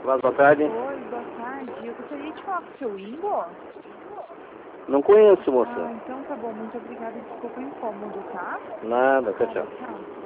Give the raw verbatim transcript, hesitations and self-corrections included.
Mas boa tarde. Oi, boa tarde. Eu gostaria de falar com o seu Ingo. Não conheço, moça. Ah, então tá bom. Muito obrigada. Desculpa o incômodo, tá? Nada, tchau, tchau. Tchau.